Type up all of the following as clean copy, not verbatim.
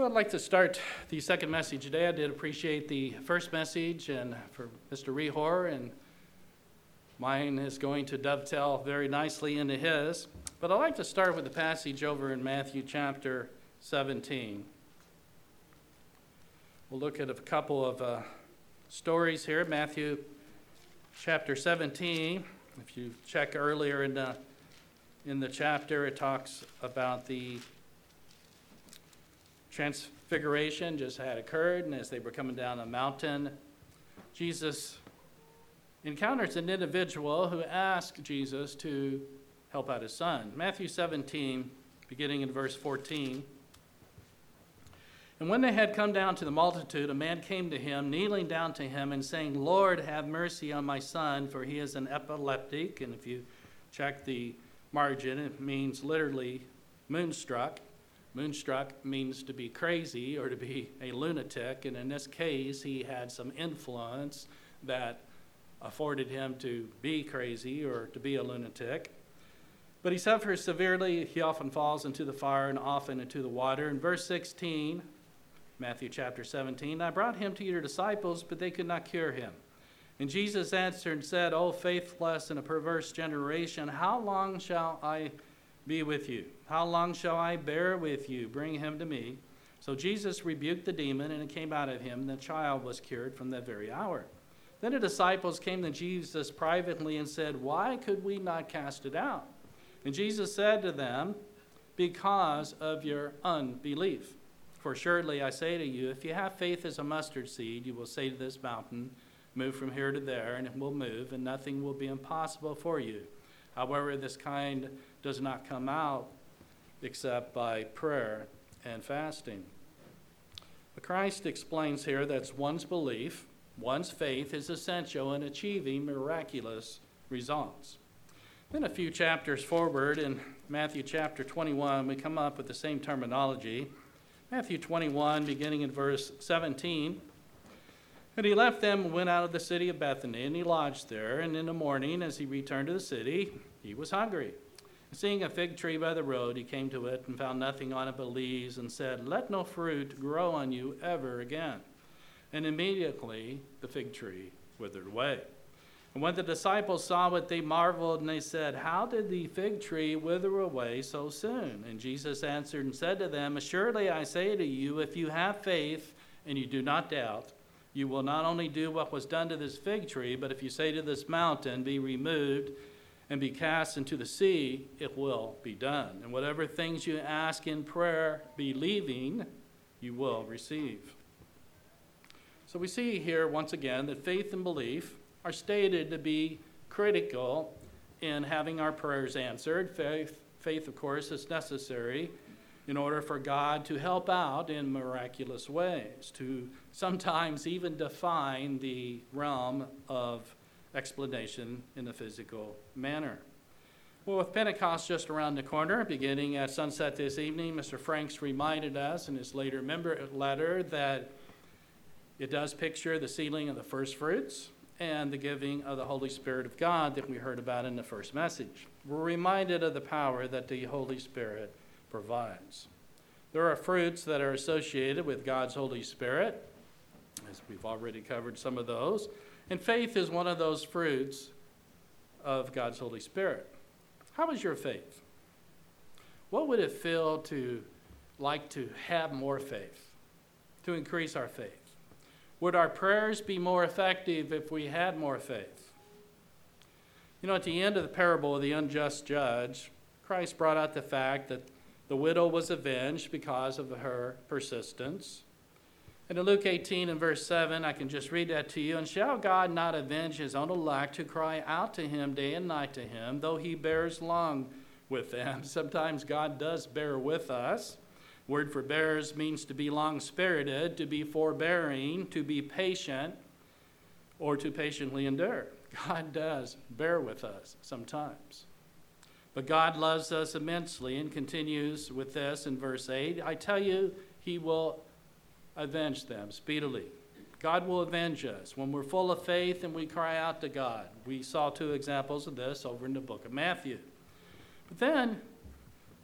Well, I'd like to start the second message today. I did appreciate the first message and for Mr. Rehor, and mine is going to dovetail very nicely into his. But I'd like to start with the passage over in Matthew chapter 17. We'll look at a couple of stories here. Matthew chapter 17. If you check earlier in the chapter, it talks about the Transfiguration just had occurred, and as they were coming down a mountain, Jesus encounters an individual who asked Jesus to help out his son. Matthew 17, beginning in verse 14. And when they had come down to the multitude, a man came to him, kneeling down to him and saying, Lord, have mercy on my son, for he is an epileptic. And if you check the margin, it means literally moonstruck. Moonstruck means to be crazy or to be a lunatic, and in this case, he had some influence that afforded him to be crazy or to be a lunatic. But he suffers severely. He often falls into the fire and often into the water. In verse 16, Matthew chapter 17, I brought him to your disciples, but they could not cure him. And Jesus answered and said, O faithless and a perverse generation, how long shall I be with you? How long shall I bear with you? Bring him to me. So Jesus rebuked the demon, and it came out of him, and the child was cured from that very hour. Then the disciples came to Jesus privately and said, Why could we not cast it out? And Jesus said to them, Because of your unbelief. For surely I say to you, if you have faith as a mustard seed, you will say to this mountain, Move from here to there, and it will move, and nothing will be impossible for you. However, this kind does not come out except by prayer and fasting. But Christ explains here that one's belief, one's faith is essential in achieving miraculous results. Then a few chapters forward in Matthew chapter 21, we come up with the same terminology. Matthew 21, beginning in verse 17. And he left them and went out of the city of Bethany, and he lodged there. And in the morning, as he returned to the city, he was hungry. Seeing a fig tree by the road, he came to it and found nothing on it but leaves, and said, Let no fruit grow on you ever again. And immediately the fig tree withered away. And when the disciples saw it, they marveled, and they said, How did the fig tree wither away so soon? And Jesus answered and said to them, Assuredly I say to you, if you have faith and you do not doubt, you will not only do what was done to this fig tree, but if you say to this mountain, Be removed and be cast into the sea, it will be done. And whatever things you ask in prayer, believing, you will receive. So we see here once again that faith and belief are stated to be critical in having our prayers answered. Faith, of course, is necessary in order for God to help out in miraculous ways, to sometimes even define the realm of explanation in a physical manner. Well, with Pentecost just around the corner, beginning at sunset this evening, Mr. Franks reminded us in his later member letter that it does picture the sealing of the first fruits and the giving of the Holy Spirit of God that we heard about in the first message. We're reminded of the power that the Holy Spirit provides. There are fruits that are associated with God's Holy Spirit, as we've already covered some of those. And faith is one of those fruits of God's Holy Spirit. How is your faith? What would it feel to like to have more faith, to increase our faith? Would our prayers be more effective if we had more faith? You know, at the end of the parable of the unjust judge, Christ brought out the fact that the widow was avenged because of her persistence. And in Luke 18 and verse 7, I can just read that to you. And shall God not avenge his own elect who cry out to him day and night to him, though he bears long with them? Sometimes God does bear with us. Word for bears means to be long-spirited, to be forbearing, to be patient, or to patiently endure. God does bear with us sometimes. But God loves us immensely and continues with this in verse 8. I tell you, he will avenge them speedily. God will avenge us when we're full of faith and we cry out to God. We saw two examples of this over in the book of Matthew. But then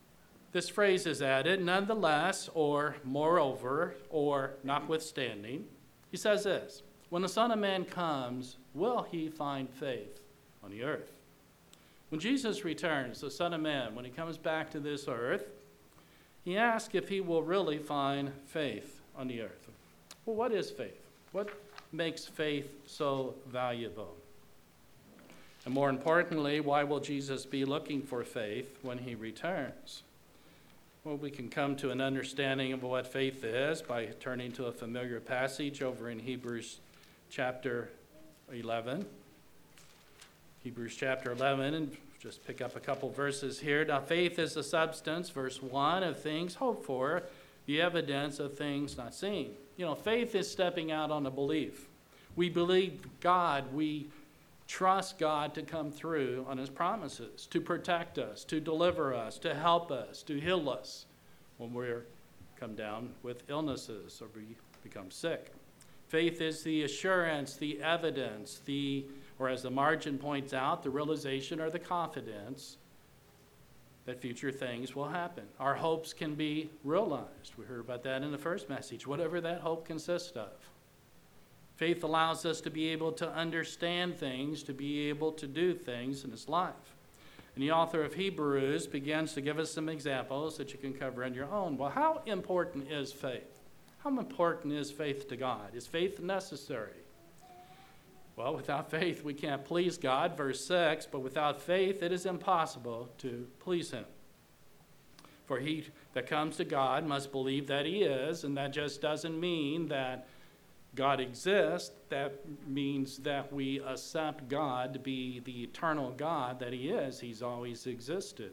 this phrase is added, nonetheless, or moreover, or notwithstanding. He says this, when the Son of Man comes, will he find faith on the earth? When Jesus returns, the Son of Man, when he comes back to this earth, he asks if he will really find faith on the earth. Well, what is faith? What makes faith so valuable? And more importantly, why will Jesus be looking for faith when he returns? Well, we can come to an understanding of what faith is by turning to a familiar passage over in Hebrews chapter 11. Hebrews chapter 11, and just pick up a couple verses here. Now, faith is the substance, verse 1, of things hoped for, the evidence of things not seen. You know, faith is stepping out on a belief. We believe God, we trust God to come through on his promises, to protect us, to deliver us, to help us, to heal us when we're come down with illnesses or we become sick. Faith is the assurance, the evidence, or as the margin points out, the realization or the confidence that future things will happen. Our hopes can be realized. We heard about that in the first message, whatever that hope consists of. Faith allows us to be able to understand things, to be able to do things in this life. And the author of Hebrews begins to give us some examples that you can cover on your own. Well, how important is faith? How important is faith to God? Is faith necessary? Well, without faith, we can't please God, verse 6, but without faith, it is impossible to please him. For he that comes to God must believe that he is, and that just doesn't mean that God exists. That means that we accept God to be the eternal God that he is. He's always existed.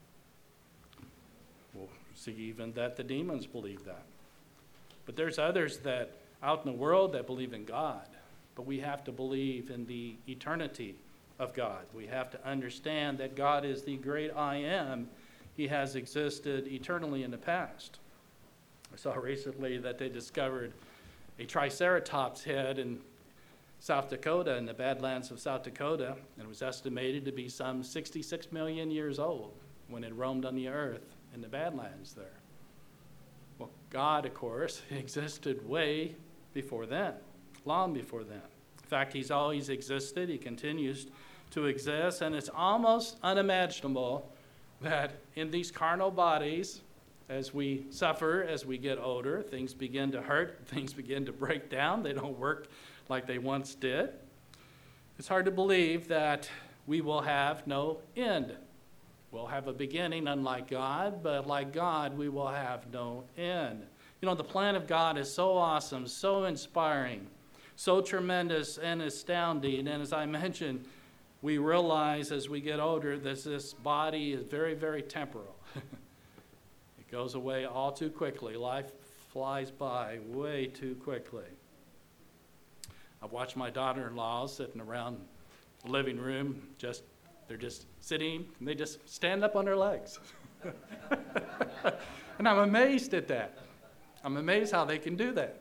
We'll see even that the demons believe that. But there's others that out in the world that believe in God. But we have to believe in the eternity of God. We have to understand that God is the great I am. He has existed eternally in the past. I saw recently that they discovered a triceratops head in South Dakota, in the Badlands of South Dakota, and it was estimated to be some 66 million years old when it roamed on the earth in the Badlands there. Well, God, of course, existed way before then, long before then. In fact, he's always existed. He continues to exist, and it's almost unimaginable that in these carnal bodies, as we suffer, as we get older, things begin to hurt, things begin to break down. They don't work like they once did. It's hard to believe that we will have no end. We'll have a beginning, unlike God, but like God, we will have no end. You know, the plan of God is so awesome, so inspiring, so tremendous and astounding. And as I mentioned, we realize as we get older that this body is very, very temporal. It goes away all too quickly. Life flies by way too quickly. I've watched my daughter-in-law sitting around the living room, they're just sitting, and they just stand up on their legs. And I'm amazed at that. I'm amazed how they can do that.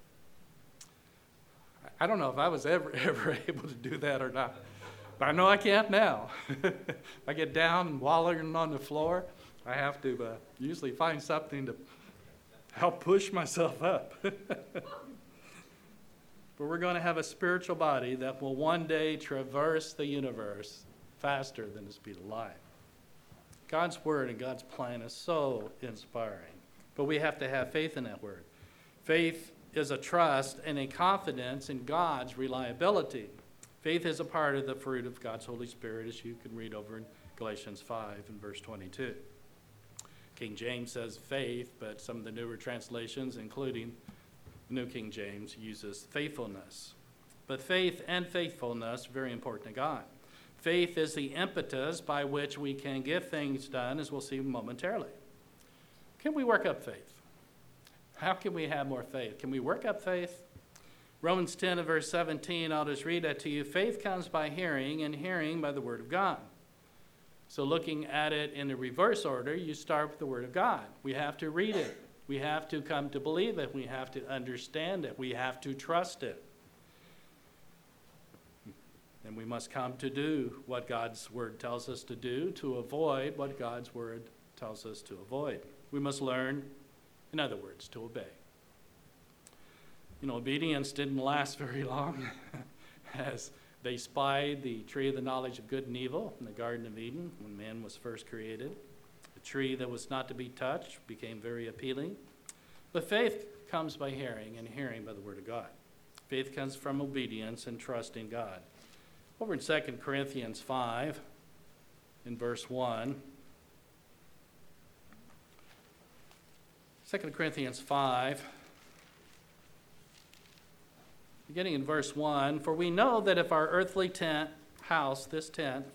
I don't know if I was ever able to do that or not, but I know I can't now. If I get down and wallowing on the floor, I have to usually find something to help push myself up. But we're going to have a spiritual body that will one day traverse the universe faster than the speed of light. God's word and God's plan is so inspiring. But we have to have faith in that word. Faith is a trust and a confidence in God's reliability. Faith is a part of the fruit of God's Holy Spirit, as you can read over in Galatians 5 and verse 22. King James says faith, but some of the newer translations, including the New King James, uses faithfulness. But faith and faithfulness are very important to God. Faith is the impetus by which we can get things done, as we'll see momentarily. Can we work up faith? How can we have more faith? Can we work up faith? Romans 10 and verse 17, I'll just read that to you. Faith comes by hearing, and hearing by the word of God. So looking at it in the reverse order, you start with the word of God. We have to read it. We have to come to believe it. We have to understand it. We have to trust it. And we must come to do what God's word tells us to do to avoid what God's word tells us to avoid. We must learn, in other words, to obey. Obedience didn't last very long as they spied the tree of the knowledge of good and evil in the Garden of Eden when man was first created. The tree that was not to be touched became very appealing. But faith comes by hearing, and hearing by the word of God. Faith comes from obedience and trust in God. Over in 2 Corinthians 5, in verse 1, 2 Corinthians 5, beginning in verse 1, for we know that if our earthly house is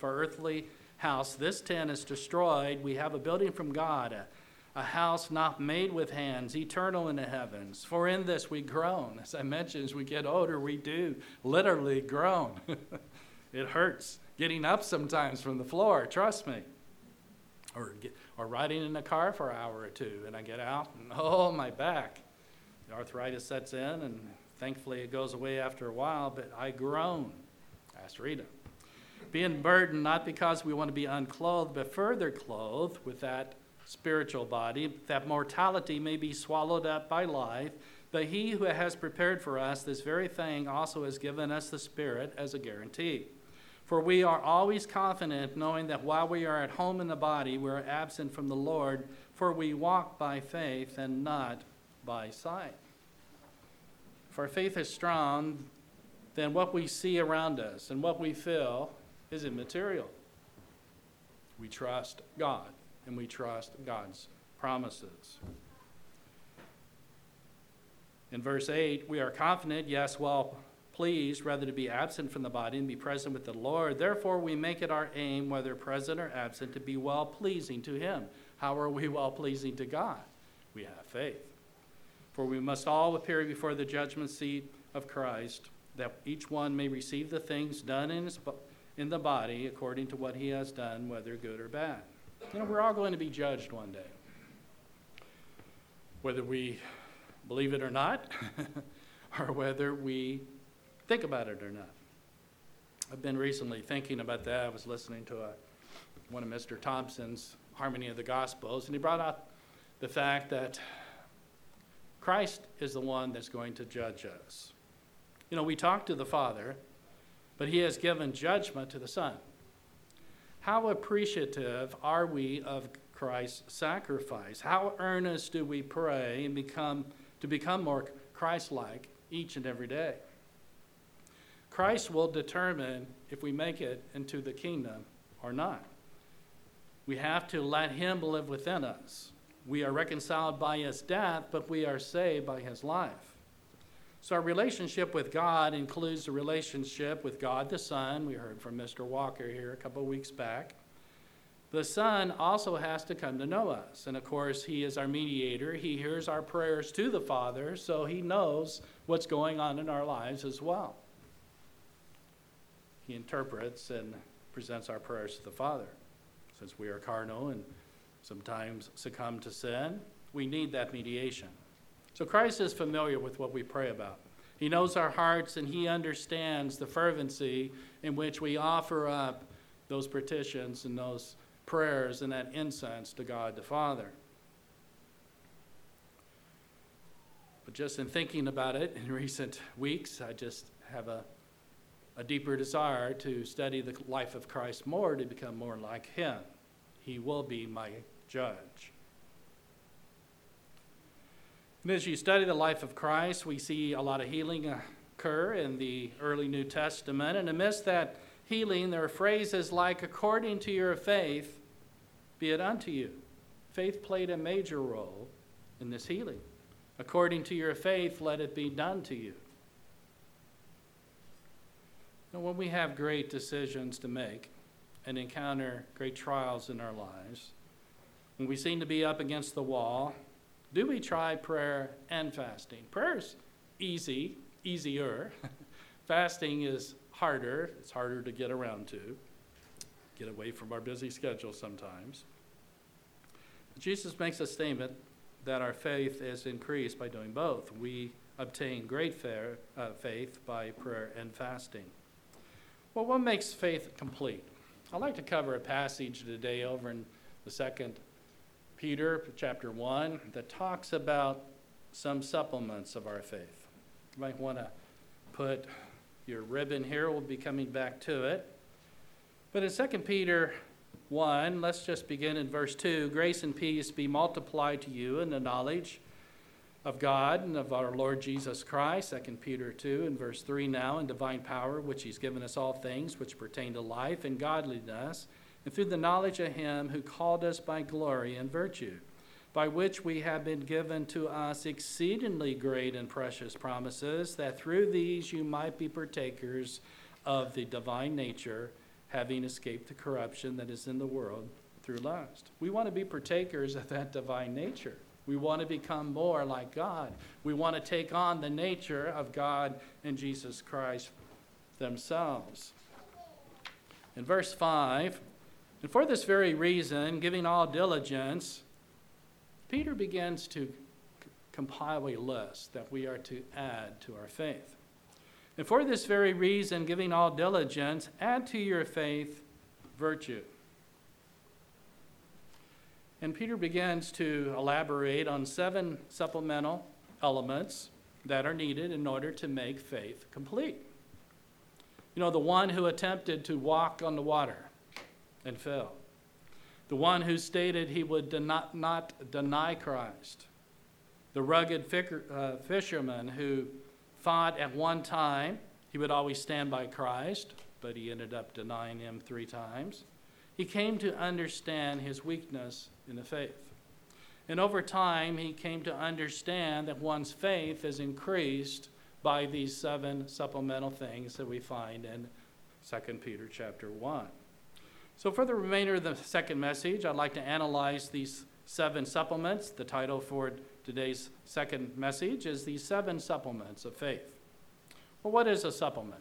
destroyed, we have a building from God, a house not made with hands, eternal in the heavens. For in this we groan. As I mentioned, as we get older, we do literally groan. It hurts getting up sometimes from the floor, trust me. Or riding in a car for an hour or two, and I get out, and my back. The arthritis sets in, and thankfully it goes away after a while, but I groan. Ask Rita. Being burdened, not because we want to be unclothed, but further clothed with that spiritual body, that mortality may be swallowed up by life, but he who has prepared for us this very thing also has given us the Spirit as a guarantee. For we are always confident, knowing that while we are at home in the body, we are absent from the Lord, for we walk by faith and not by sight. If our faith is strong, then what we see around us and what we feel is immaterial. We trust God, and we trust God's promises. In verse 8, we are confident, yes, well pleased, rather to be absent from the body and be present with the Lord. Therefore, we make it our aim, whether present or absent, to be well-pleasing to him. How are we well-pleasing to God? We have faith. For we must all appear before the judgment seat of Christ, that each one may receive the things done in the body according to what he has done, whether good or bad. We're all going to be judged one day. Whether we believe it or not, or whether we think about it or not. I've been recently thinking about that. I was listening to one of Mr. Thompson's Harmony of the Gospels, and he brought out the fact that Christ is the one that's going to judge us. We talk to the Father, but he has given judgment to the Son. How appreciative are we of Christ's sacrifice? How earnest do we pray and become more Christ-like each and every day? Christ will determine if we make it into the kingdom or not. We have to let him live within us. We are reconciled by his death, but we are saved by his life. So our relationship with God includes the relationship with God the Son. We heard from Mr. Walker here a couple of weeks back. The Son also has to come to know us. And of course, he is our mediator. He hears our prayers to the Father, so he knows what's going on in our lives as well. He interprets and presents our prayers to the Father. Since we are carnal and sometimes succumb to sin, we need that mediation. So Christ is familiar with what we pray about. He knows our hearts, and he understands the fervency in which we offer up those petitions and those prayers and that incense to God the Father. But just in thinking about it in recent weeks, I just have a deeper desire to study the life of Christ more, to become more like him. He will be my judge. And as you study the life of Christ, we see a lot of healing occur in the early New Testament. And amidst that healing, there are phrases like, according to your faith, be it unto you. Faith played a major role in this healing. According to your faith, let it be done to you. When we have great decisions to make and encounter great trials in our lives, when we seem to be up against the wall, do we try prayer and fasting? Prayer is easier. Fasting is harder. It's harder to get around to, get away from our busy schedule sometimes. Jesus makes a statement that our faith is increased by doing both. We obtain great faith by prayer and fasting. Well, what makes faith complete? I'd like to cover a passage today over in the second Peter, chapter 1, that talks about some supplements of our faith. You might want to put your ribbon here. We'll be coming back to it. But in 2 Peter 1, let's just begin in verse 2. Grace and peace be multiplied to you in the knowledge of God and of our Lord Jesus Christ. 2 Peter 2 and verse 3 now, in divine power, which he's given us all things which pertain to life and godliness, and through the knowledge of him who called us by glory and virtue, by which we have been given to us exceedingly great and precious promises, that through these you might be partakers of the divine nature, having escaped the corruption that is in the world through lust. We want to be partakers of that divine nature. We want to become more like God. We want to take on the nature of God and Jesus Christ themselves. In verse 5, and for this very reason, giving all diligence, Peter begins to compile a list that we are to add to our faith. And for this very reason, giving all diligence, add to your faith virtue. And Peter begins to elaborate on 7 supplemental elements that are needed in order to make faith complete. You know, the one who attempted to walk on the water and fell. The one who stated he would not deny Christ. The rugged fisherman who thought at one time he would always stand by Christ, but he ended up denying him 3 times. He came to understand his weakness in the faith. And over time, he came to understand that one's faith is increased by these 7 supplemental things that we find in 2 Peter chapter 1. So for the remainder of the second message, I'd like to analyze these 7 supplements. The title for today's second message is the 7 supplements of faith. Well, what is a supplement?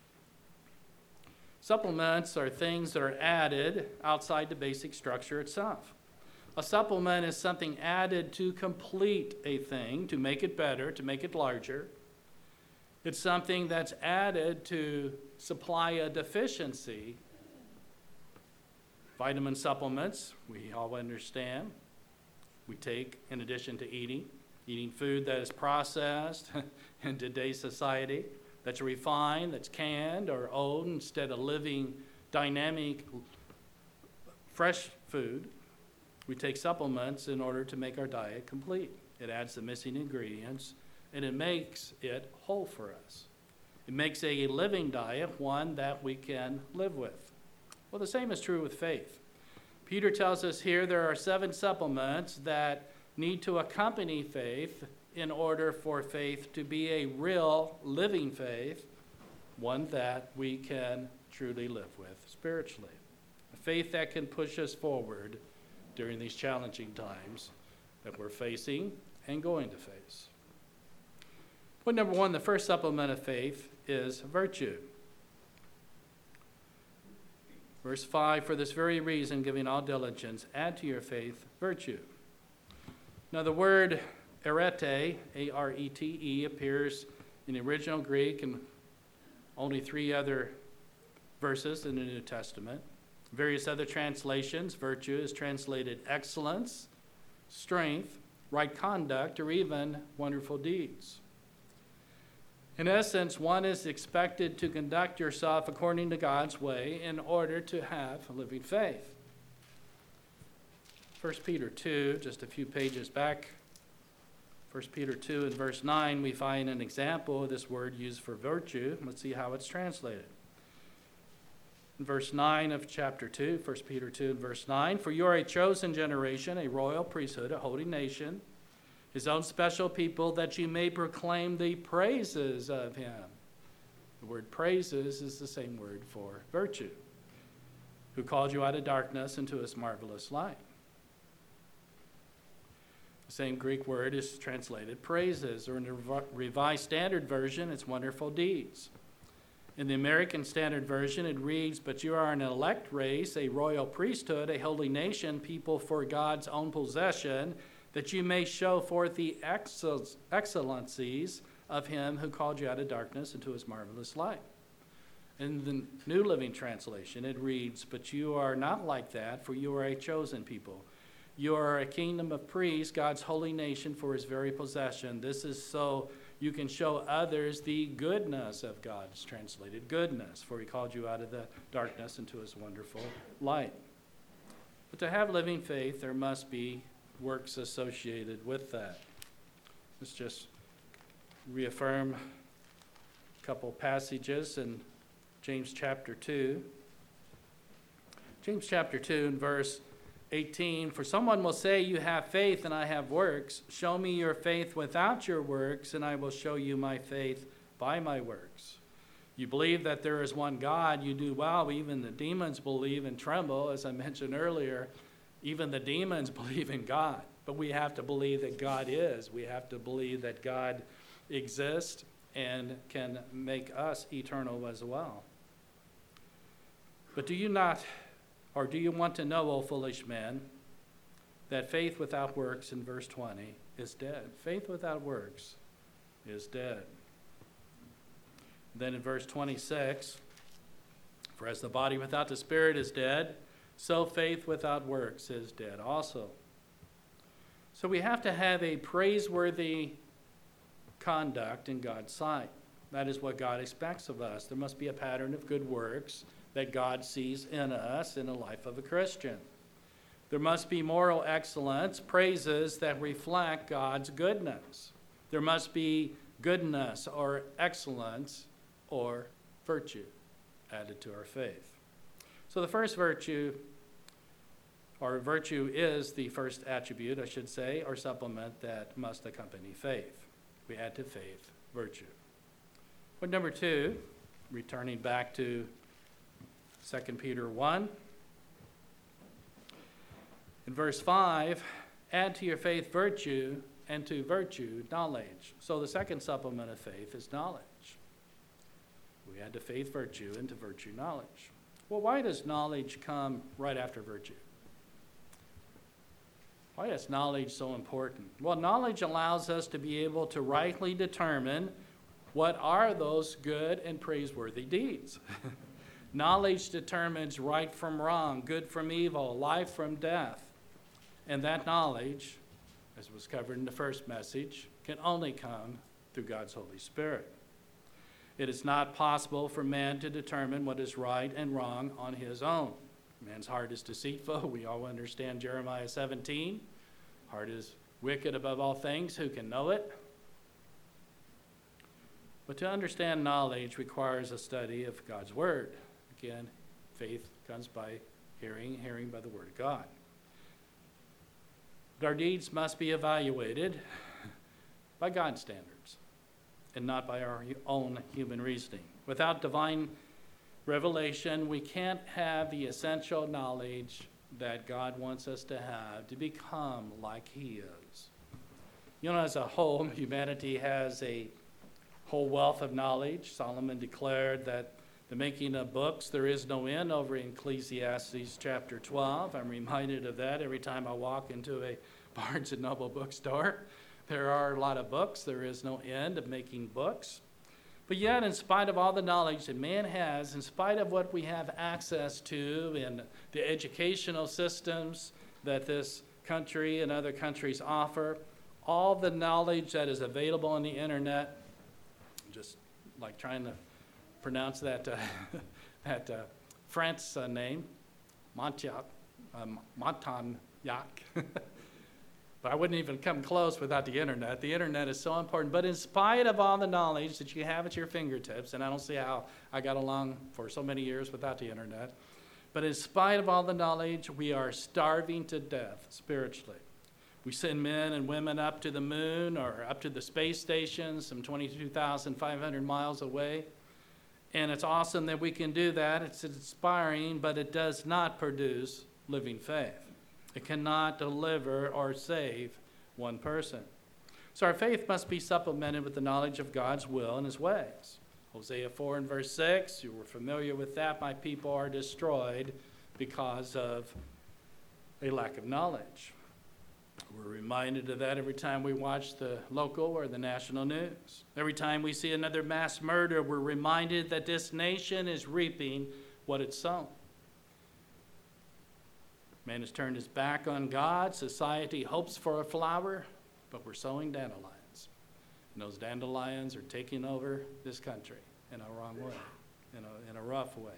Supplements are things that are added outside the basic structure itself. A supplement is something added to complete a thing, to make it better, to make it larger. It's something that's added to supply a deficiency. Vitamin supplements, we all understand, we take in addition to eating food that is processed in today's society, that's refined, that's canned or old, instead of living, dynamic, fresh food. We take supplements in order to make our diet complete. It adds the missing ingredients, and it makes it whole for us. It makes a living diet one that we can live with. Well, the same is true with faith. Peter tells us here there are 7 supplements that need to accompany faith in order for faith to be a real living faith, one that we can truly live with spiritually. A faith that can push us forward during these challenging times that we're facing and going to face. Point number 1, the first supplement of faith is virtue. Verse 5, for this very reason, giving all diligence, add to your faith virtue. Now the word arete, A-R-E-T-E, appears in the original Greek in only 3 other verses in the New Testament. Various other translations, virtue is translated excellence, strength, right conduct, or even wonderful deeds. In essence, one is expected to conduct yourself according to God's way in order to have a living faith. 1 Peter 2, just a few pages back, 1 Peter 2 and verse 9, we find an example of this word used for virtue. Let's see how it's translated. In verse 9 of chapter 2, 1 Peter 2 and verse 9, for you are a chosen generation, a royal priesthood, a holy nation, his own special people, that you may proclaim the praises of him. The word praises is the same word for virtue, who called you out of darkness into his marvelous light. The same Greek word is translated praises, or in the Revised Standard Version, it's wonderful deeds. In the American Standard Version, it reads, but you are an elect race, a royal priesthood, a holy nation, people for God's own possession, that you may show forth the excellencies of him who called you out of darkness into his marvelous light. In the New Living Translation, it reads, but you are not like that, for you are a chosen people. You are a kingdom of priests, God's holy nation for his very possession. This is so you can show others the goodness of God. It's translated goodness, for he called you out of the darkness into his wonderful light. But to have living faith, there must be works associated with that. Let's just reaffirm a couple passages in James chapter 2. James chapter 2 and verse 18, for someone will say, you have faith and I have works. Show me your faith without your works, and I will show you my faith by my works. You believe that there is one God, you do well. Even the demons believe and tremble. As I mentioned earlier, even the demons believe in God. But we have to believe that God is. We have to believe that God exists and can make us eternal as well. But do you not, or do you want to know, O foolish man, that faith without works, in verse 20, is dead? Faith without works is dead. Then in verse 26, for as the body without the spirit is dead, so faith without works is dead also. So we have to have a praiseworthy conduct in God's sight. That is what God expects of us. There must be a pattern of good works that God sees in us in the life of a Christian. There must be moral excellence, praises that reflect God's goodness. There must be goodness or excellence or virtue added to our faith. So the first virtue, or virtue is the first attribute, I should say, or supplement that must accompany faith. We add to faith virtue. Point number 2, returning back to 2 Peter 1. In verse 5, add to your faith virtue, and to virtue knowledge. So the second supplement of faith is knowledge. We add to faith virtue, and to virtue knowledge. Well, why does knowledge come right after virtue? Why is knowledge so important? Well, knowledge allows us to be able to rightly determine what are those good and praiseworthy deeds. Knowledge determines right from wrong, good from evil, life from death. And that knowledge, as was covered in the first message, can only come through God's Holy Spirit. It is not possible for man to determine what is right and wrong on his own. Man's heart is deceitful. We all understand Jeremiah 17. Heart is wicked above all things. Who can know it? But to understand knowledge requires a study of God's Word. Again, faith comes by hearing, hearing by the Word of God. But our deeds must be evaluated by God's standards and not by our own human reasoning. Without divine revelation, we can't have the essential knowledge that God wants us to have to become like He is. You know, as a whole, humanity has a whole wealth of knowledge. Solomon declared that the making of books, there is no end, over in Ecclesiastes chapter 12. I'm reminded of that every time I walk into a Barnes & Noble bookstore. There are a lot of books. There is no end of making books. But yet, in spite of all the knowledge that man has, in spite of what we have access to in the educational systems that this country and other countries offer, all the knowledge that is available on the internet, just like trying to pronounce that French name, Montagnac. But I wouldn't even come close without the internet. The internet is so important. But in spite of all the knowledge that you have at your fingertips, and I don't see how I got along for so many years without the internet, but in spite of all the knowledge, we are starving to death spiritually. We send men and women up to the moon or up to the space station, some 22,500 miles away. And it's awesome that we can do that. It's inspiring, but it does not produce living faith. It cannot deliver or save one person. So our faith must be supplemented with the knowledge of God's will and His ways. Hosea 4 and verse 6, you were familiar with that. My people are destroyed because of a lack of knowledge. We're reminded of that every time we watch the local or the national news. Every time we see another mass murder, we're reminded that this nation is reaping what it's sown. Man has turned his back on God. Society hopes for a flower, but we're sowing dandelions. And those dandelions are taking over this country in a wrong way, in a rough way.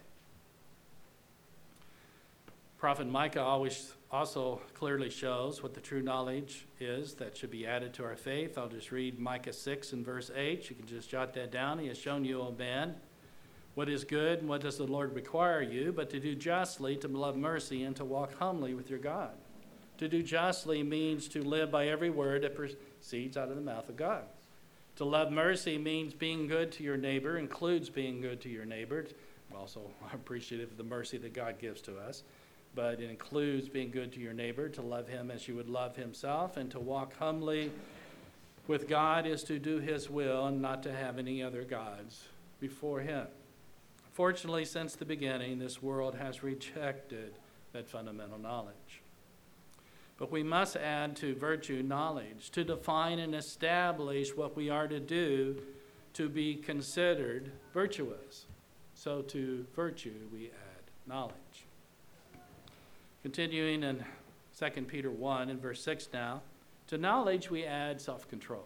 Prophet Micah also clearly shows what the true knowledge is that should be added to our faith. I'll just read Micah 6 and verse 8. You can just jot that down. He has shown you, O man, what is good and what does the Lord require you, but to do justly, to love mercy, and to walk humbly with your God. To do justly means to live by every word that proceeds out of the mouth of God. To love mercy means being good to your neighbor, includes being good to your neighbor. I'm also appreciative of the mercy that God gives to us. But it includes being good to your neighbor, to love him as you would love himself, and to walk humbly with God is to do his will and not to have any other gods before him. Fortunately, since the beginning, this world has rejected that fundamental knowledge. But we must add to virtue knowledge, to define and establish what we are to do to be considered virtuous. So to virtue we add knowledge. Continuing in 2 Peter 1 and verse 6 now, to knowledge we add self-control.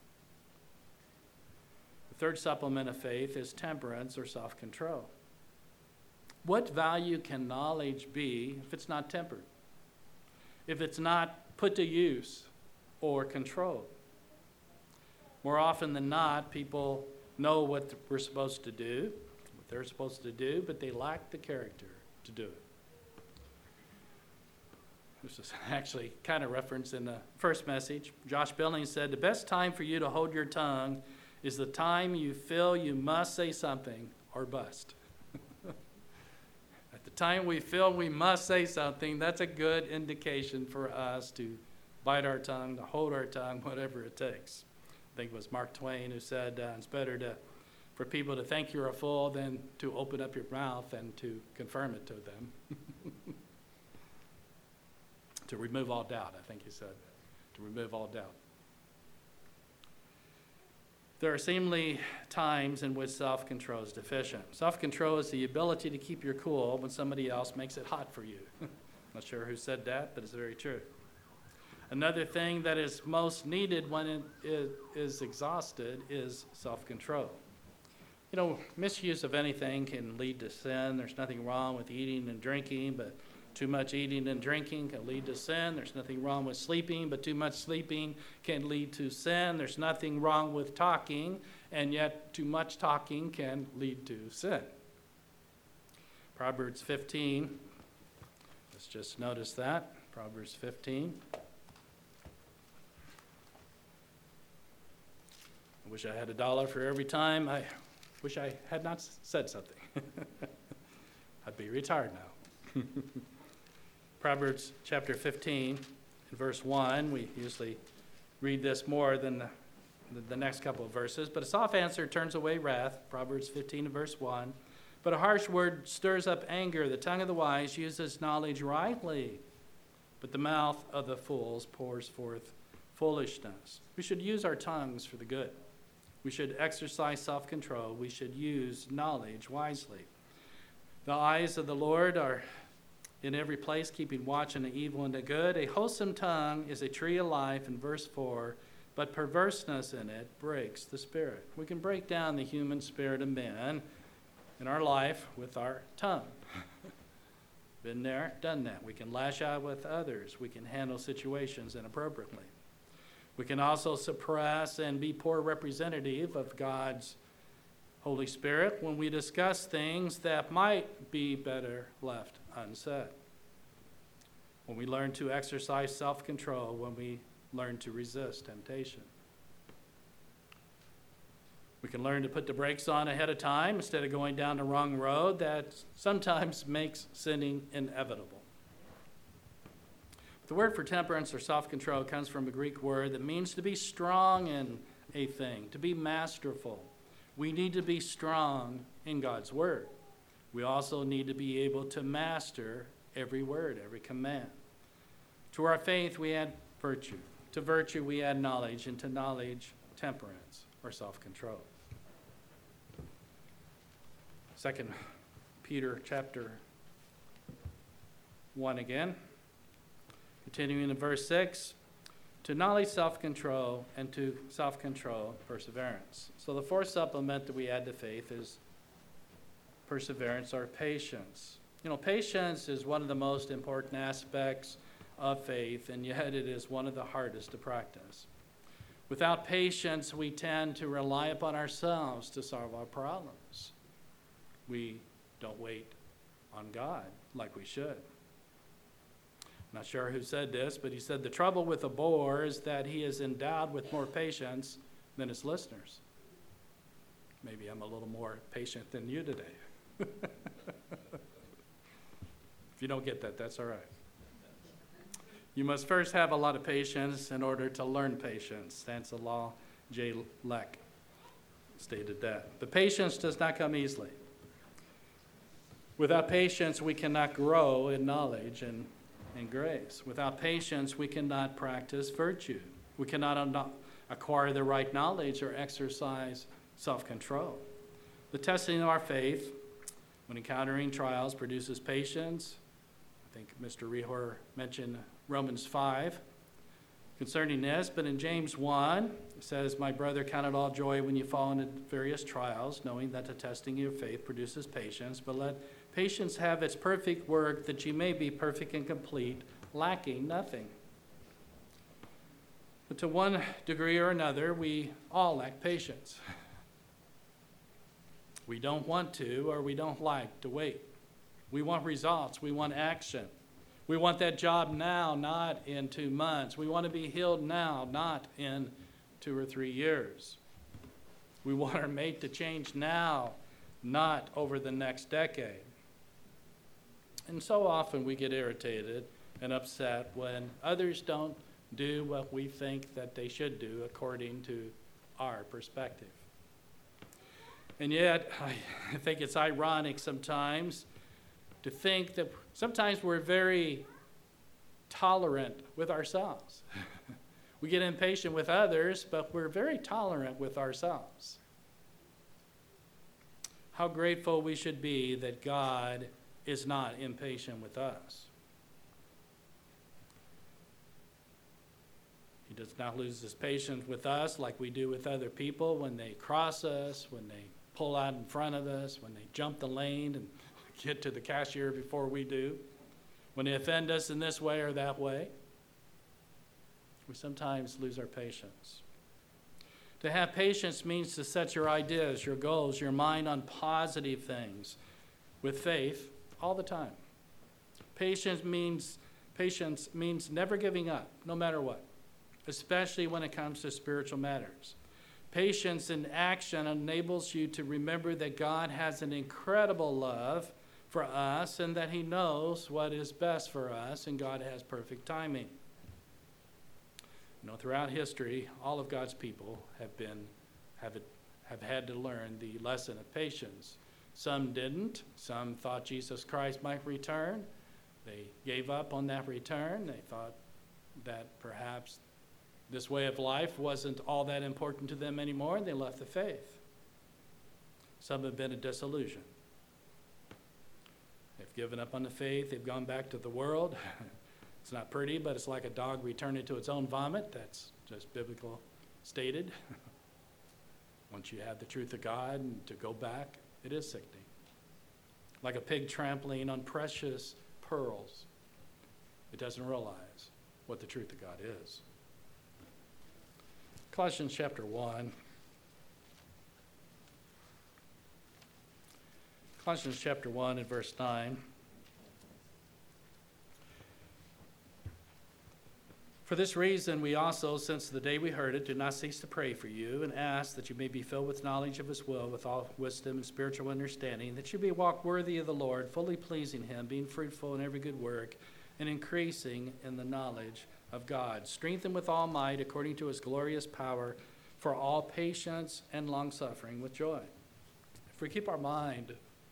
The third supplement of faith is temperance or self-control. What value can knowledge be if it's not tempered? If it's not put to use or controlled? More often than not, people know what we're supposed to do, what they're supposed to do, but they lack the character to do it. This is actually kind of referenced in the first message. Josh Billings said, the best time for you to hold your tongue is the time you feel you must say something or bust. At the time we feel we must say something, that's a good indication for us to bite our tongue, to hold our tongue, whatever it takes. I think it was Mark Twain who said it's better for people to think you're a fool than to open up your mouth and to confirm it to them. To remove all doubt, I think he said. To remove all doubt. There are seemingly times in which self-control is deficient. Self-control is the ability to keep your cool when somebody else makes it hot for you. Not sure who said that, but it's very true. Another thing that is most needed when it is exhausted is self-control. You know, misuse of anything can lead to sin. There's nothing wrong with eating and drinking, but too much eating and drinking can lead to sin. There's nothing wrong with sleeping, but too much sleeping can lead to sin. There's nothing wrong with talking, and yet too much talking can lead to sin. Proverbs 15. Let's just notice that. Proverbs 15. I wish I had $1 for every time I wish I had not said something. I'd be retired now. Proverbs chapter 15, in verse 1, we usually read this more than the next couple of verses, but a soft answer turns away wrath, Proverbs 15 and verse 1. But a harsh word stirs up anger. The tongue of the wise uses knowledge rightly, but the mouth of the fools pours forth foolishness. We should use our tongues for the good. We should exercise self-control. We should use knowledge wisely. The eyes of the Lord are in every place, keeping watch on the evil and the good. A wholesome tongue is a tree of life, in verse 4, but perverseness in it breaks the spirit. We can break down the human spirit of men in our life with our tongue. Been there, done that. We can lash out with others. We can handle situations inappropriately. We can also suppress and be poor representative of God's Holy Spirit when we discuss things that might be better left unsaid. When we learn to exercise self-control, when we learn to resist temptation. We can learn to put the brakes on ahead of time instead of going down the wrong road that sometimes makes sinning inevitable. The word for temperance or self-control comes from a Greek word that means to be strong in a thing, to be masterful. We need to be strong in God's word. We also need to be able to master every word, every command. To our faith, we add virtue. To virtue, we add knowledge. And to knowledge, temperance or self-control. 2 Peter chapter 1 again. Continuing in verse 6, to knowledge, self-control, and to self-control, perseverance. So the fourth supplement that we add to faith is perseverance or patience. You know, patience is one of the most important aspects of faith, and yet it is one of the hardest to practice. Without patience, we tend to rely upon ourselves to solve our problems. We don't wait on God like we should. Not sure who said this, but he said, the trouble with a bore is that he is endowed with more patience than his listeners. Maybe I'm a little more patient than you today. If you don't get that, that's all right. You must first have a lot of patience in order to learn patience. Stanislaw J. Lek stated that. But patience does not come easily. Without patience, we cannot grow in knowledge and grace. Without patience, we cannot practice virtue. We cannot acquire the right knowledge or exercise self-control. The testing of our faith, when encountering trials, produces patience. I think Mr. Rehor mentioned Romans 5 concerning this, but in James 1, it says, my brother, count it all joy when you fall into various trials, knowing that the testing of your faith produces patience, but let patience have its perfect work, that you may be perfect and complete, lacking nothing. But to one degree or another, we all lack patience. We don't want to, or we don't like to wait. We want results. We want action. We want that job now, not in 2 months. We want to be healed now, not in 2 or 3 years. We want our mate to change now, not over the next decade. And so often we get irritated and upset when others don't do what we think that they should do according to our perspective. And yet, I think it's ironic sometimes to think that sometimes we're very tolerant with ourselves. We get impatient with others, but we're very tolerant with ourselves. How grateful we should be that God is not impatient with us. He does not lose his patience with us like we do with other people when they cross us, when they pull out in front of us, when they jump the lane and get to the cashier before we do, when they offend us in this way or that way. We sometimes lose our patience. To have patience means to set your ideas, your goals, your mind on positive things with faith all the time. Patience means never giving up, no matter what, especially when it comes to spiritual matters. Patience in action enables you to remember that God has an incredible love for us and that he knows what is best for us, and God has perfect timing. You know, throughout history, all of God's people have had to learn the lesson of patience. Some didn't. Some thought Jesus Christ might return. They gave up on that return. They thought that perhaps this way of life wasn't all that important to them anymore, and they left the faith. Some have been a disillusion. They've given up on the faith. They've gone back to the world. It's not pretty, but it's like a dog returning to its own vomit. That's just biblical stated. Once you have the truth of God, and to go back, it is sickening. Like a pig trampling on precious pearls. It doesn't realize what the truth of God is. Colossians chapter 1. Colossians chapter 1 and verse 9. For this reason, we also, since the day we heard it, do not cease to pray for you and ask that you may be filled with knowledge of his will, with all wisdom and spiritual understanding, that you may walk worthy of the Lord, fully pleasing him, being fruitful in every good work, and increasing in the knowledge of God, strengthened with all might according to his glorious power, for all patience and long-suffering with joy. If we keep our minds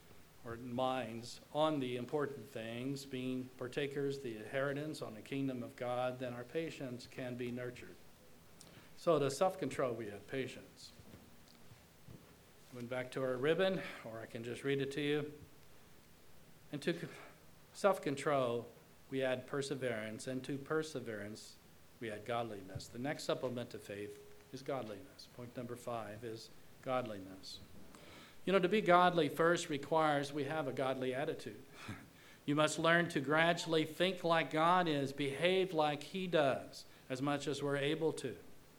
on the important things, being partakers, the inheritance on the kingdom of God, then our patience can be nurtured. So to self-control, we have patience. Going back to our ribbon, or I can just read it to you. And to self-control, we add perseverance, and to perseverance, we add godliness. The next supplement to faith is godliness. Point number 5 is godliness. To be godly first requires we have a godly attitude. You must learn to gradually think like God is, behave like he does, as much as we're able to.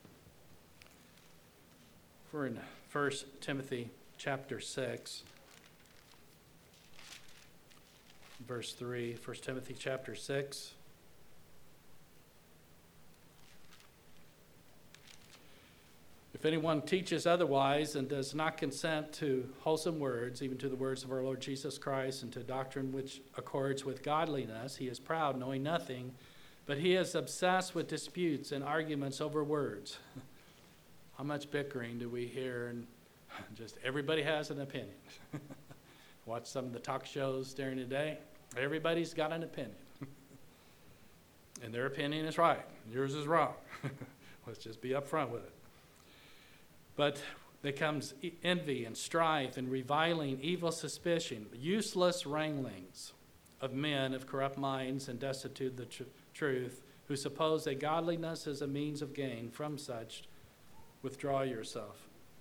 We're in 1 Timothy chapter 6, verse 3. 1 Timothy chapter 6. If anyone teaches otherwise and does not consent to wholesome words, even to the words of our Lord Jesus Christ, and to doctrine which accords with godliness, he is proud, knowing nothing, but he is obsessed with disputes and arguments over words. How much bickering do we hear? And just everybody has an opinion. Watch some of the talk shows during the day. Everybody's got an opinion. And their opinion is right. Yours is wrong. Let's just be upfront with it. But there comes envy and strife and reviling, evil suspicion, useless wranglings of men of corrupt minds and destitute of the truth, who suppose that godliness is a means of gain. From such, withdraw yourself.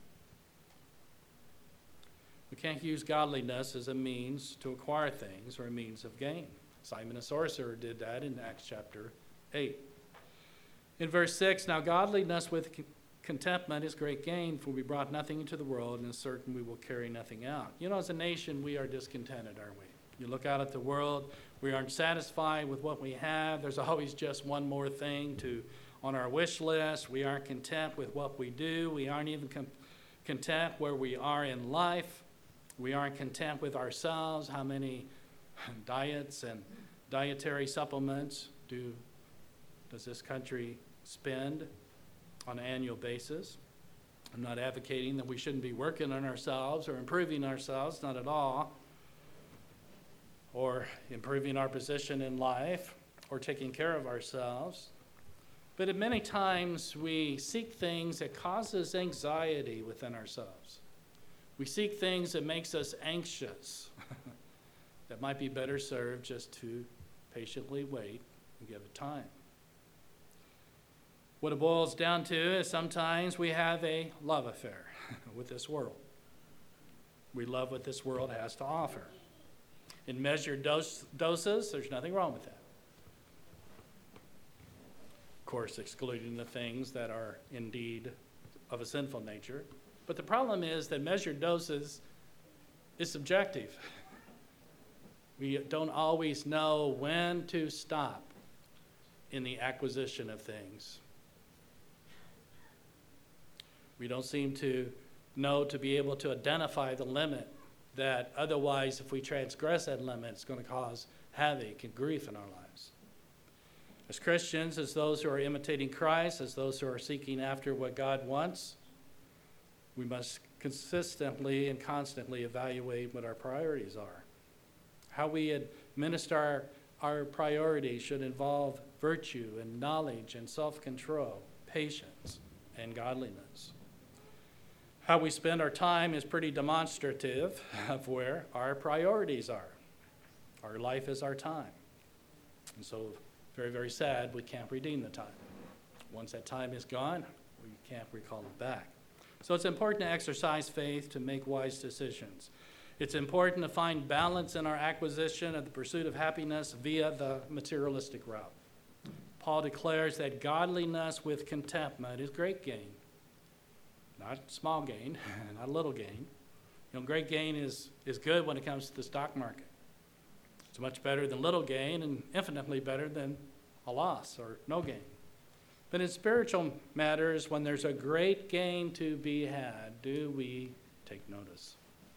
We can't use godliness as a means to acquire things or a means of gain. Simon the sorcerer did that in Acts chapter 8. In verse 6, now godliness with contentment is great gain, for we brought nothing into the world, and is certain we will carry nothing out. As a nation, we are discontented, aren't we? You look out at the world, we aren't satisfied with what we have. There's always just one more thing on our wish list. We aren't content with what we do. We aren't even content where we are in life. We aren't content with ourselves. How many diets and dietary supplements does this country spend on an annual basis? I'm not advocating that we shouldn't be working on ourselves or improving ourselves, not at all, or improving our position in life or taking care of ourselves. But at many times we seek things that causes anxiety within ourselves. We seek things that makes us anxious that might be better served just to patiently wait and give it time. What it boils down to is sometimes we have a love affair with this world. We love what this world has to offer. In measured doses, there's nothing wrong with that. Of course, excluding the things that are indeed of a sinful nature. But the problem is that measured doses is subjective. We don't always know when to stop in the acquisition of things. We don't seem to know to be able to identify the limit that otherwise, if we transgress that limit, it's going to cause havoc and grief in our lives. As Christians, as those who are imitating Christ, as those who are seeking after what God wants, we must consistently and constantly evaluate what our priorities are. How we administer our priorities should involve virtue and knowledge and self-control, patience and godliness. How we spend our time is pretty demonstrative of where our priorities are. Our life is our time. And so, very, very sad, we can't redeem the time. Once that time is gone, we can't recall it back. So it's important to exercise faith to make wise decisions. It's important to find balance in our acquisition of the pursuit of happiness via the materialistic route. Paul declares that godliness with contentment is great gain. Not small gain, not little gain. Great gain is good when it comes to the stock market. It's much better than little gain and infinitely better than a loss or no gain. But in spiritual matters, when there's a great gain to be had, do we take notice?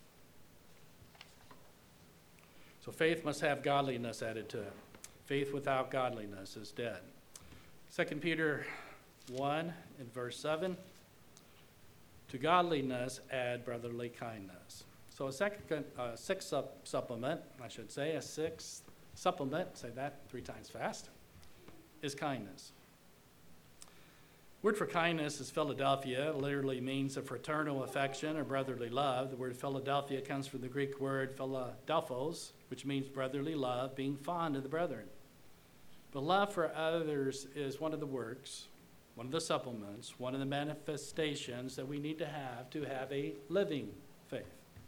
So faith must have godliness added to it. Faith without godliness is dead. 2 Peter 1 in verse 7, to godliness add brotherly kindness. So a sixth supplement, say that 3 times fast, is kindness. Word for kindness is Philadelphia. It literally means a fraternal affection or brotherly love. The word Philadelphia comes from the Greek word Philadelphos, which means brotherly love, being fond of the brethren. But love for others is one of the works, one of the supplements, one of the manifestations that we need to have a living faith.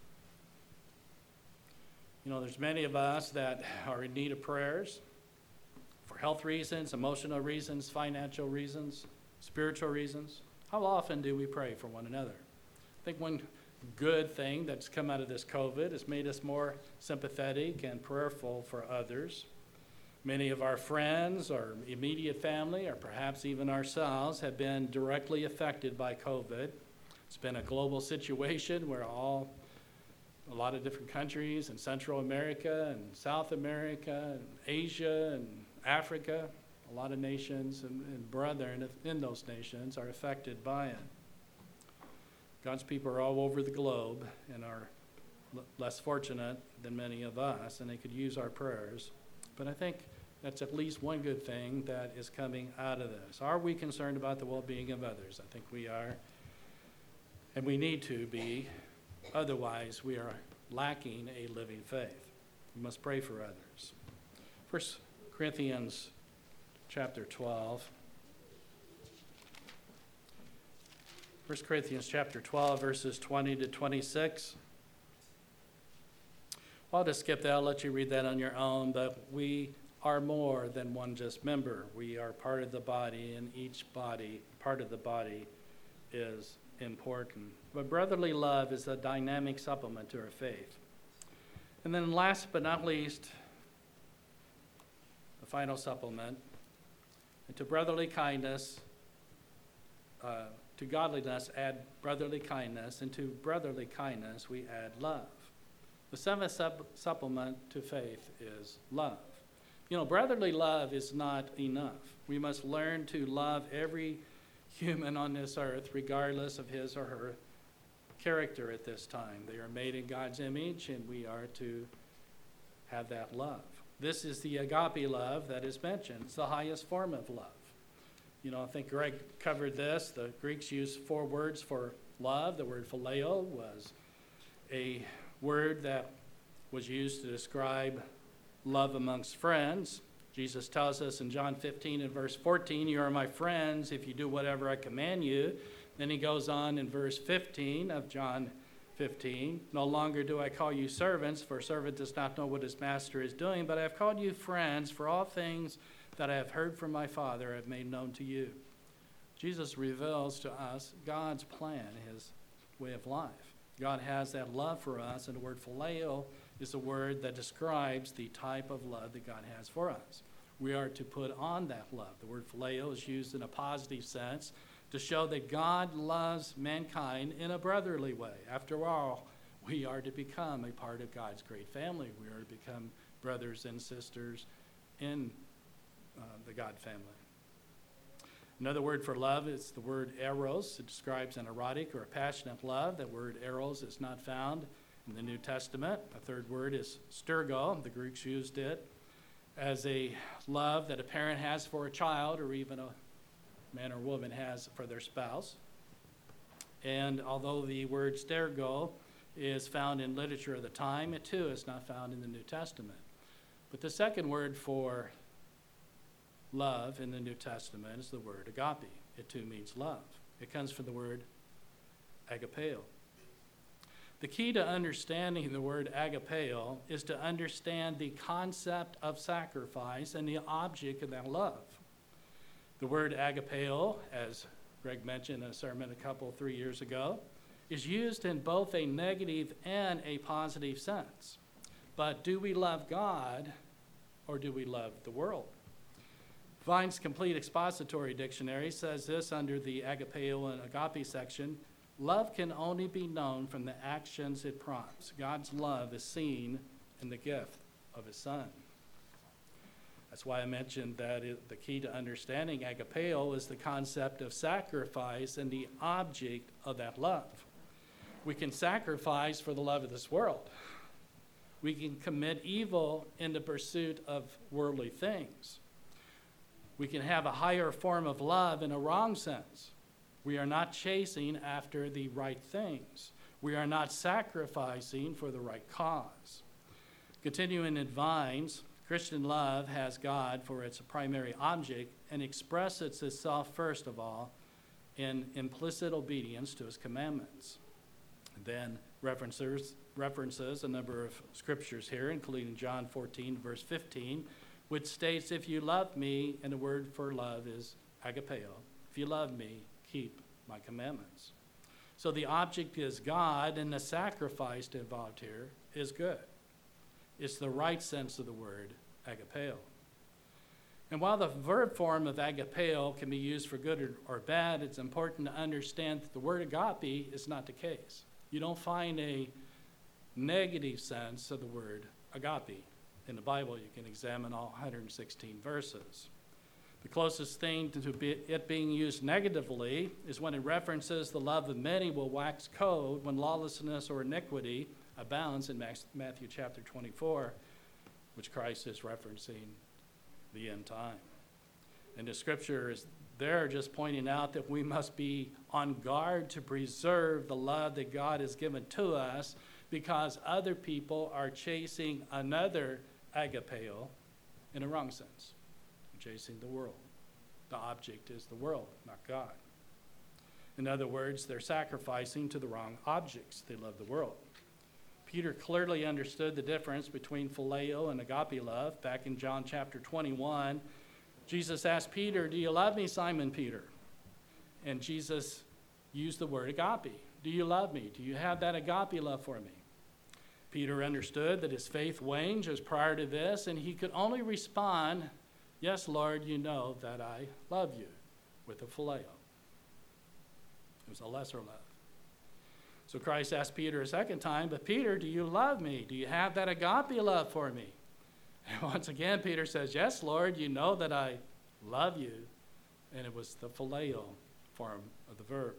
You know, there's many of us that are in need of prayers for health reasons, emotional reasons, financial reasons, spiritual reasons. How often do we pray for one another? I think one good thing that's come out of this COVID has made us more sympathetic and prayerful for others. Many of our friends or immediate family, or perhaps even ourselves, have been directly affected by COVID. It's been a global situation where a lot of different countries in Central America and South America and Asia and Africa, a lot of nations and brethren in those nations are affected by it. God's people are all over the globe and are less fortunate than many of us, and they could use our prayers. But I think that's at least one good thing that is coming out of this. Are we concerned about the well-being of others? I think we are, and we need to be. Otherwise, we are lacking a living faith. We must pray for others. 1 Corinthians chapter 12. 1 Corinthians chapter 12, verses 20 to 26. I'll just skip that. I'll let you read that on your own. But we are more than one just member. We are part of the body, and each part of the body is important. But brotherly love is a dynamic supplement to our faith. And then last but not least, the final supplement, and to brotherly kindness, to godliness add brotherly kindness, and to brotherly kindness we add love. The seventh supplement to faith is love. You know, brotherly love is not enough. We must learn to love every human on this earth, regardless of his or her character at this time. They are made in God's image, and we are to have that love. This is the agape love that is mentioned. It's the highest form of love. You know, I think Greg covered this. The Greeks used 4 words for love. The word phileo was a word that was used to describe love amongst friends. Jesus tells us in John 15 and verse 14, "You are my friends if you do whatever I command you." Then he goes on in verse 15 of John 15, "No longer do I call you servants, for a servant does not know what his master is doing, but I have called you friends, for all things that I have heard from my Father I have made known to you." Jesus reveals to us God's plan, his way of life. God has that love for us, and the word phileo is a word that describes the type of love that God has for us. We are to put on that love. The word phileo is used in a positive sense to show that God loves mankind in a brotherly way. After all, we are to become a part of God's great family. We are to become brothers and sisters in the God family. Another word for love is the word eros. It describes an erotic or a passionate love. That word eros is not found in the New Testament. A third word is stergo. The Greeks used it as a love that a parent has for a child, or even a man or woman has for their spouse. And although the word stergo is found in literature of the time, it too is not found in the New Testament. But the second word for love in the New Testament is the word agape. It too means love. It comes from the word agapeo. The key to understanding the word agapeo is to understand the concept of sacrifice and the object of that love. The word agapeo, as Greg mentioned in a sermon 3 years ago, is used in both a negative and a positive sense. But do we love God, or do we love the world? Vine's Complete Expository Dictionary says this under the agapeo and agape section: love can only be known from the actions it prompts. God's love is seen in the gift of his Son. That's why I mentioned that the key to understanding agapeo is the concept of sacrifice and the object of that love. We can sacrifice for the love of this world. We can commit evil in the pursuit of worldly things. We can have a higher form of love in a wrong sense. We are not chasing after the right things. We are not sacrificing for the right cause. Continuing in Vine's Christian love has God for its primary object and expresses itself, first of all, in implicit obedience to his commandments. Then references a number of scriptures here, including John 14, verse 15, which states, if you love me, and the word for love is agapeo. If you love me, keep my commandments. So the object is God, and the sacrifice involved here is good. It's the right sense of the word agapeo. And while the verb form of agapeo can be used for good or bad, it's important to understand that the word agape is not the case. You don't find a negative sense of the word agape in the Bible. You can examine all 116 verses. The closest thing to it being used negatively is when it references the love of many will wax cold when lawlessness or iniquity abounds in Matthew chapter 24, which Christ is referencing the end time. And the scripture is there just pointing out that we must be on guard to preserve the love that God has given to us, because other people are chasing another agapeo in a wrong sense. They're chasing the world. The object is the world, not God. In other words, they're sacrificing to the wrong objects. They love the world. Peter clearly understood the difference between phileo and agape love. Back in John chapter 21, Jesus asked Peter, do you love me, Simon Peter? And Jesus used the word agape. Do you love me? Do you have that agape love for me? Peter understood that his faith waned just prior to this, and he could only respond, yes, Lord, you know that I love you, with a phileo. It was a lesser love. So Christ asked Peter a second time, but Peter, do you love me? Do you have that agape love for me? And once again, Peter says, yes, Lord, you know that I love you. And it was the phileo form of the verb.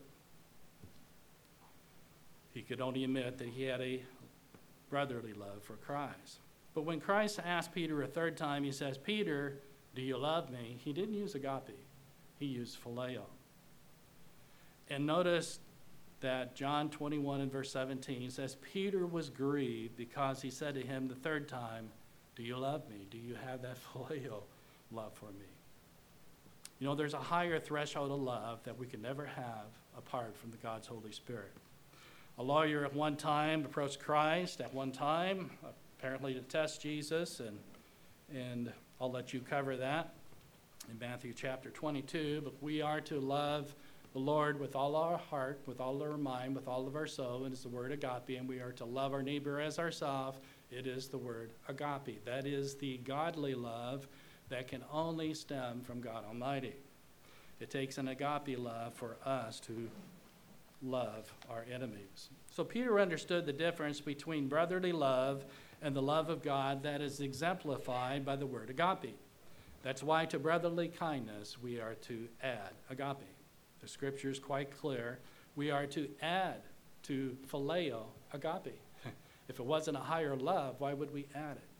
He could only admit that he had a brotherly love for Christ. But when Christ asked Peter a third time, he says, Peter, do you love me? He didn't use agape. He used phileo. And notice that John 21 and verse 17 says, Peter was grieved because he said to him the third time, do you love me? Do you have that phileo love for me? You know, there's a higher threshold of love that we can never have apart from the God's Holy Spirit. A lawyer at one time approached Christ at one time, apparently to test Jesus, and I'll let you cover that in Matthew chapter 22, but we are to love the Lord with all our heart, with all our mind, with all of our soul, and it's the word agape, and we are to love our neighbor as ourselves. It is the word agape. That is the godly love that can only stem from God Almighty. It takes an agape love for us to love our enemies. So Peter understood the difference between brotherly love and the love of God that is exemplified by the word agape. That's why to brotherly kindness we are to add agape. The scripture is quite clear. We are to add to phileo agape. If it wasn't a higher love, why would we add it?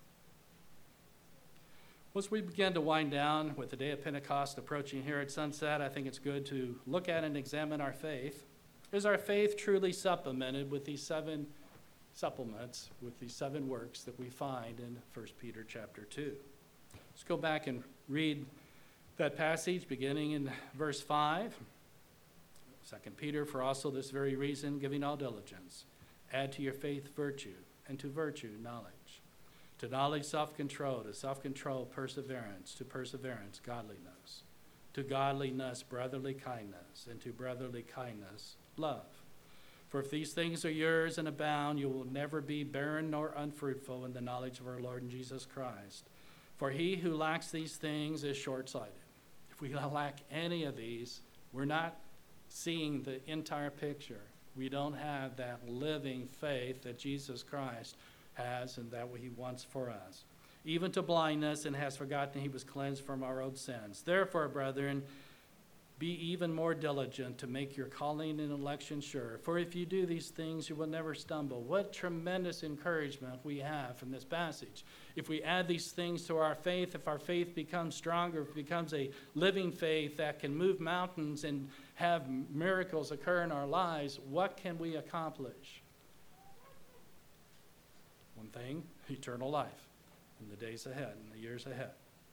Once we begin to wind down with the day of Pentecost approaching here at sunset, I think it's good to look at and examine our faith. Is our faith truly supplemented with these seven supplements, with these seven works that we find in 1 Peter chapter 2? Let's go back and read that passage beginning in verse 5. 2 Peter, for also this very reason, giving all diligence, add to your faith virtue, and to virtue knowledge. To knowledge self-control, to self-control perseverance, to perseverance godliness, to godliness brotherly kindness, and to brotherly kindness love. For if these things are yours and abound, you will never be barren nor unfruitful in the knowledge of our Lord and Jesus Christ. For he who lacks these things is short-sighted. If we lack any of these, we're not seeing the entire picture. We don't have that living faith that Jesus Christ has and that he wants for us. Even to blindness, and has forgotten he was cleansed from our old sins. Therefore, brethren, be even more diligent to make your calling and election sure. For if you do these things, you will never stumble. What tremendous encouragement we have from this passage. If we add these things to our faith, if our faith becomes stronger, if it becomes a living faith that can move mountains and have miracles occur in our lives, what can we accomplish? One thing, eternal life. in the days ahead, in the years ahead.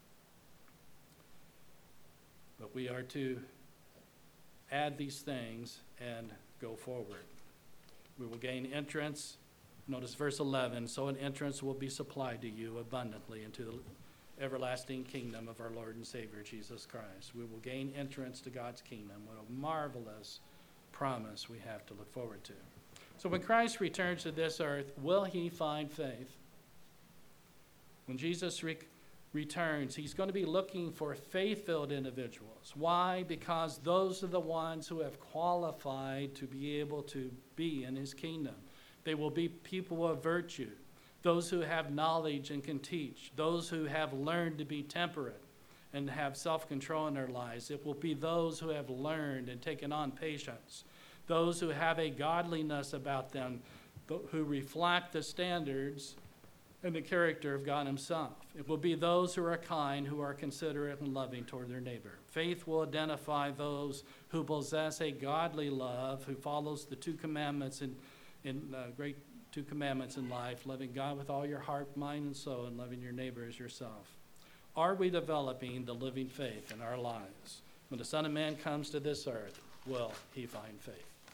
But we are to add these things and go forward. We will gain entrance. Notice verse 11, so an entrance will be supplied to you abundantly into the everlasting kingdom of our Lord and Savior, Jesus Christ. We will gain entrance to God's kingdom. What a marvelous promise we have to look forward to. So when Christ returns to this earth, will he find faith? When Jesus returns, he's going to be looking for faith-filled individuals. Why? Because those are the ones who have qualified to be able to be in his kingdom. They will be people of virtue, those who have knowledge and can teach, those who have learned to be temperate and have self-control in their lives. It will be those who have learned and taken on patience, those who have a godliness about them, who reflect the standards and the character of God himself. It will be those who are kind, who are considerate and loving toward their neighbor. Faith will identify those who possess a godly love, who follows the two commandments in great two commandments in life, loving God with all your heart, mind, and soul, and loving your neighbor as yourself. Are we developing the living faith in our lives? When the Son of Man comes to this earth, will he find faith?